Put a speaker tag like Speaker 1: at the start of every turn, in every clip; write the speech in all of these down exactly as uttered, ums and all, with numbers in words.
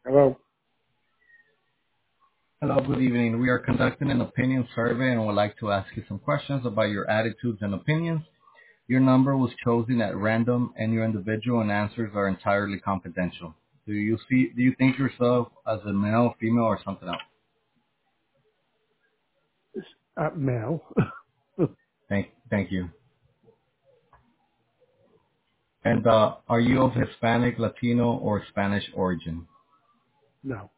Speaker 1: Hello.
Speaker 2: Hello, good evening. We are conducting an opinion survey and would like to ask you some questions about your attitudes and opinions. Your number was chosen at random and your individual and answers are entirely confidential. Do you see, do you think yourself as a male, female, or something else?
Speaker 1: Uh, male.
Speaker 2: Thank, thank you. And uh, are you of Hispanic, Latino, or Spanish origin?
Speaker 1: No.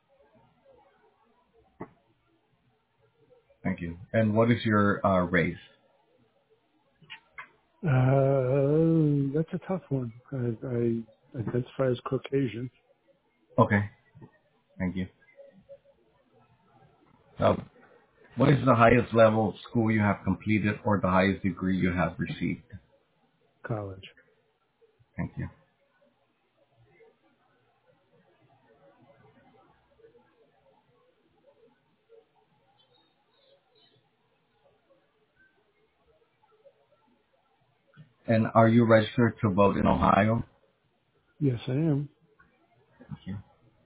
Speaker 2: Thank you. And what is your uh, race?
Speaker 1: Uh, that's a tough one. I, I identify as Caucasian.
Speaker 2: Okay, thank you. Uh, what is the highest level of school you have completed or the highest degree you have received?
Speaker 1: College.
Speaker 2: Thank you. And are you registered to vote in Ohio?
Speaker 1: Yes, I am.
Speaker 2: Thank you.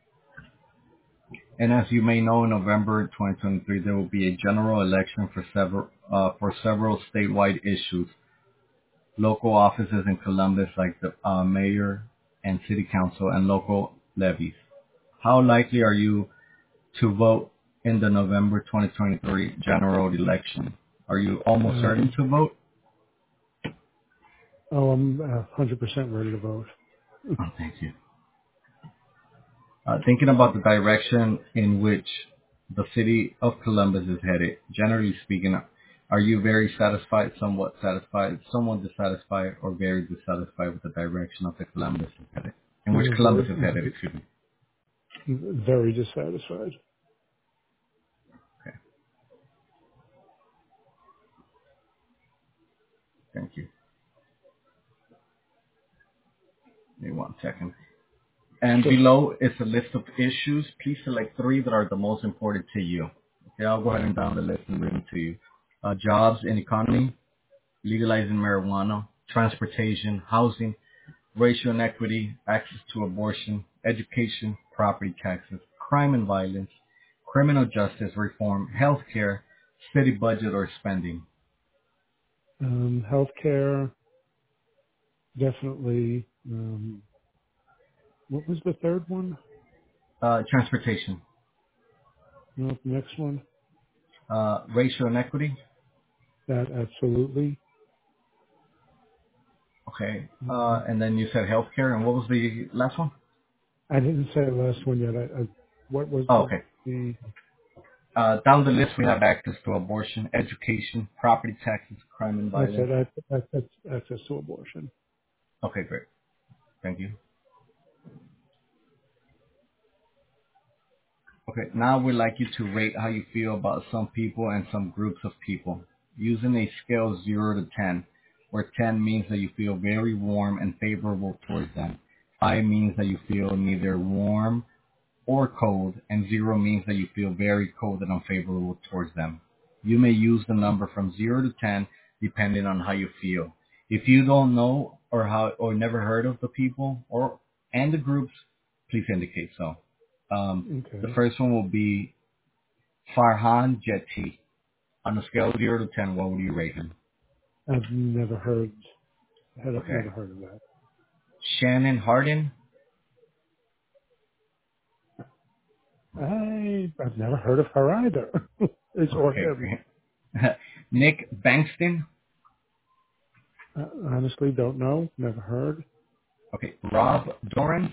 Speaker 2: And as you may know, in November twenty twenty-three, there will be a general election for several uh, for several statewide issues, local offices in Columbus like the uh, mayor and city council, and local levies. How likely are you to vote in the November twenty twenty-three general election? Are you almost
Speaker 1: Uh,
Speaker 2: certain to vote?
Speaker 1: oh, I'm uh, one hundred percent ready to vote.
Speaker 2: Oh, thank you. Uh, thinking about the direction in which the city of Columbus is headed, generally speaking, are you very satisfied, somewhat satisfied, somewhat dissatisfied, or very dissatisfied with the direction of the Columbus is headed? In which
Speaker 1: I'm
Speaker 2: Columbus
Speaker 1: very,
Speaker 2: is headed, excuse me.
Speaker 1: very dissatisfied.
Speaker 2: Okay, thank you. Give me one second. And
Speaker 1: Sure.
Speaker 2: below is a list of issues. Please select three that are the most important to you. Okay, I'll go ahead and down the list and read them to you. Uh, jobs and economy, legalizing marijuana, transportation, housing, racial inequity, access to abortion, education, property taxes, crime and violence, criminal justice reform, healthcare, city budget or spending.
Speaker 1: Um, healthcare, definitely. Um, what was the third one?
Speaker 2: Uh, transportation,
Speaker 1: No, the next one?
Speaker 2: uh, racial inequity.
Speaker 1: That absolutely.
Speaker 2: Okay. Uh,
Speaker 1: Um,
Speaker 2: and then you said healthcare, and what was the last one?
Speaker 1: I didn't say the last one yet. I, I, what was
Speaker 2: Oh,
Speaker 1: the,
Speaker 2: okay.
Speaker 1: the
Speaker 2: Uh, down the list we have access to abortion, education, property taxes, crime and
Speaker 1: that's
Speaker 2: violence.
Speaker 1: it. That's, that's access to abortion.
Speaker 2: Okay, great. Thank you. Okay, now we'd like you to rate how you feel about some people and some groups of people using a scale of zero to ten, where ten means that you feel very warm and favorable towards them. five means that you feel neither warm or cold, and zero means that you feel very cold and unfavorable towards them. You may use the number from zero to ten depending on how you feel. If you don't know or how or never heard of the people or and the groups, please indicate so. Um, the
Speaker 1: Okay.
Speaker 2: first one will be Farhan Jeti. On a scale of zero to ten, what would you rate him?
Speaker 1: I've never heard, had
Speaker 2: Okay.
Speaker 1: never heard of that.
Speaker 2: Shannon Hardin.
Speaker 1: I, I've never heard of her either. It's or
Speaker 2: Okay,
Speaker 1: him.
Speaker 2: great. Nick Bankston.
Speaker 1: I honestly don't know. Never heard.
Speaker 2: Okay. Rob Dorrance.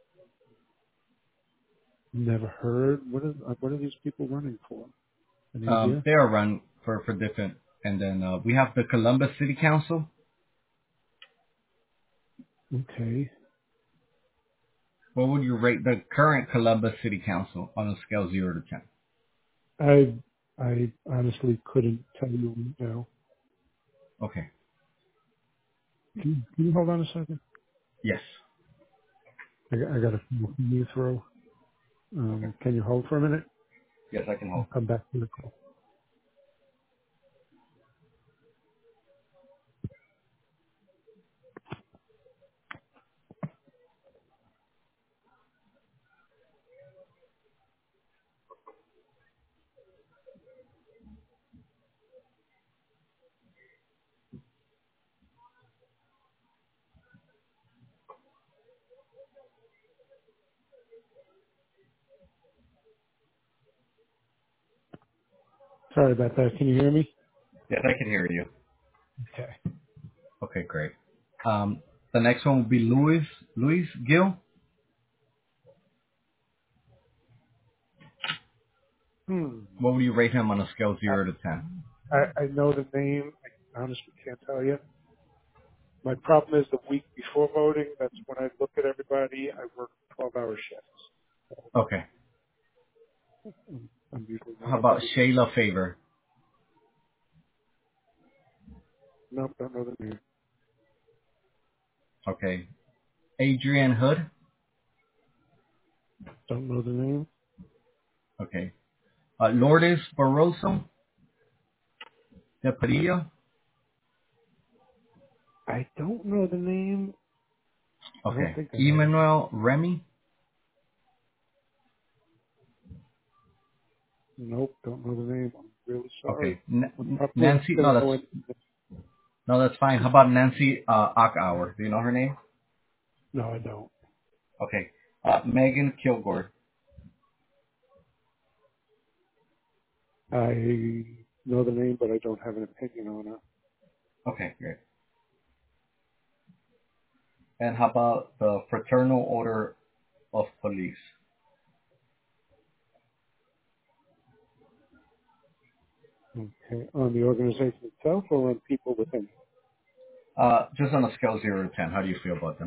Speaker 1: Never heard. What are, what are these people running for? Any
Speaker 2: Um,
Speaker 1: idea?
Speaker 2: they are run for, for different. And then uh, we have the Columbus City Council.
Speaker 1: Okay.
Speaker 2: What would you rate the current Columbus City Council on a scale zero to ten?
Speaker 1: I, I honestly couldn't tell you right now.
Speaker 2: Okay.
Speaker 1: Can you, can you hold on a second?
Speaker 2: Yes.
Speaker 1: I, got- I got a few you throw.
Speaker 2: Okay.
Speaker 1: Um, can you hold for a minute?
Speaker 2: Yes, I can hold.
Speaker 1: I'll come back to the call. Sorry about that. Can you hear me?
Speaker 2: Yes, I can hear you.
Speaker 1: Okay.
Speaker 2: Okay, great. Um, the next one will be Louis, Louis Gill.
Speaker 1: Hmm.
Speaker 2: What would you rate him on a scale
Speaker 1: I,
Speaker 2: zero to ten?
Speaker 1: I, I know the name. I honestly can't tell you. My problem is the week before voting. That's when I look at everybody. I work twelve-hour shifts.
Speaker 2: Okay.
Speaker 1: I'm, I'm usually not
Speaker 2: How
Speaker 1: up
Speaker 2: about
Speaker 1: everything.
Speaker 2: Shayla Favor?
Speaker 1: Nope, don't know the name.
Speaker 2: Okay. Adrian Hood.
Speaker 1: Don't know the name.
Speaker 2: Okay. Uh, Lourdes Barroso de Padilla.
Speaker 1: I don't know the name. I don't
Speaker 2: Okay.
Speaker 1: think I know the name.
Speaker 2: Emmanuel Remy.
Speaker 1: Nope, don't know the name. I'm really sorry.
Speaker 2: Okay. N-
Speaker 1: I'm
Speaker 2: N-
Speaker 1: not really
Speaker 2: Nancy.
Speaker 1: gonna
Speaker 2: No, that's
Speaker 1: know it.
Speaker 2: no, that's fine. How about Nancy uh, Ockhour? Do you know her name?
Speaker 1: No, I don't.
Speaker 2: Okay. Uh, Megan Kilgore.
Speaker 1: I know the name, but I don't have an opinion on it.
Speaker 2: Okay, great. And how about the Fraternal Order of Police?
Speaker 1: Okay, on the organization itself or on people within it?
Speaker 2: Uh, just on a scale zero to ten, how do you feel about them?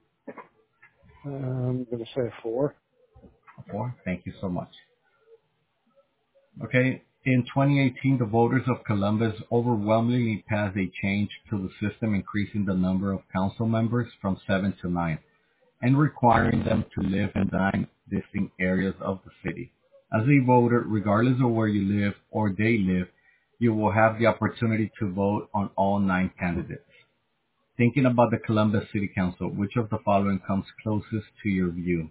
Speaker 1: I'm gonna say a four.
Speaker 2: A four. Thank you so much. Okay. In twenty eighteen, the voters of Columbus overwhelmingly passed a change to the system, increasing the number of council members from seven to nine, and requiring them to live in nine distinct areas of the city. As a voter, regardless of where you live or they live, you will have the opportunity to vote on all nine candidates. Thinking about the Columbus City Council, which of the following comes closest to your view?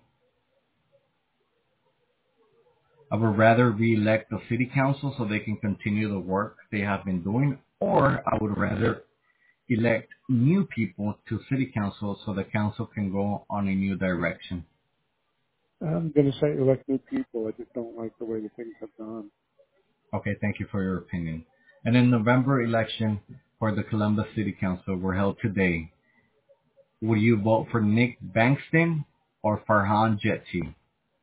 Speaker 2: I would rather re-elect the city council so they can continue the work they have been doing, or I would rather elect new people to city council so the council can go on a new direction.
Speaker 1: I'm gonna say elect new people. I just don't like the way the things have gone.
Speaker 2: Okay, thank you for your opinion. And in November election for the Columbus City Council were held today. Would you vote for Nick Bankston or Farhan Jetty?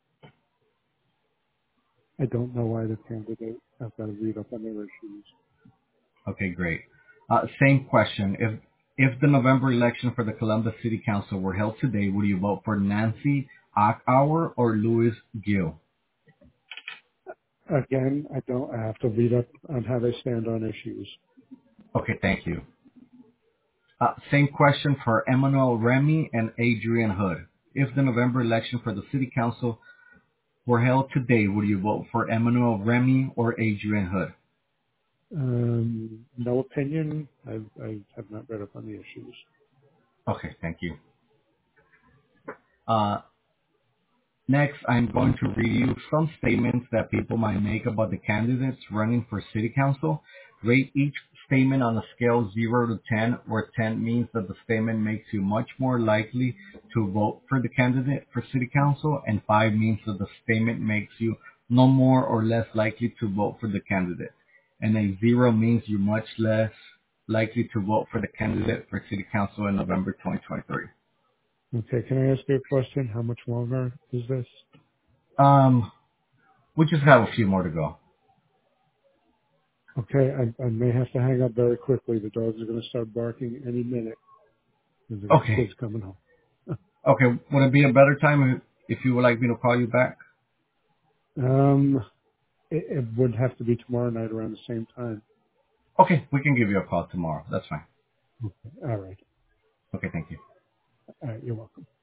Speaker 1: I don't know either candidate. I've got to read up on their issues.
Speaker 2: Okay, great. Uh, same question. If if the November election for the Columbus City Council were held today, would you vote for Nancy Ockhour or Louis Gill?
Speaker 1: Again, I don't. I have to read up on how they stand on issues.
Speaker 2: Okay, thank you. Uh, same question for Emmanuel Remy and Adrian Hood. If the November election for the City Council were held today, would you vote for Emmanuel Remy or Adrian Hood?
Speaker 1: Um, no opinion. I, I have not read up on the issues.
Speaker 2: Okay, thank you. Uh, Next, I'm going to read you some statements that people might make about the candidates running for city council. Rate each statement on a scale zero to ten, where ten means that the statement makes you much more likely to vote for the candidate for city council, and five means that the statement makes you no more or less likely to vote for the candidate. And a zero means you're much less likely to vote for the candidate for city council in November twenty twenty-three.
Speaker 1: Okay, can I ask you a question? How much longer is this?
Speaker 2: Um, we just have a few more to go.
Speaker 1: Okay, I, I may have to hang up very quickly. The dogs are going to start barking any minute because I got
Speaker 2: Okay.
Speaker 1: kids coming home.
Speaker 2: Okay. Would it be a better time if if you would like me to call you back?
Speaker 1: Um, it, it would have to be tomorrow night around the same time.
Speaker 2: Okay. We can give you a call tomorrow. That's fine.
Speaker 1: All right.
Speaker 2: Okay. Thank you.
Speaker 1: All right. You're welcome.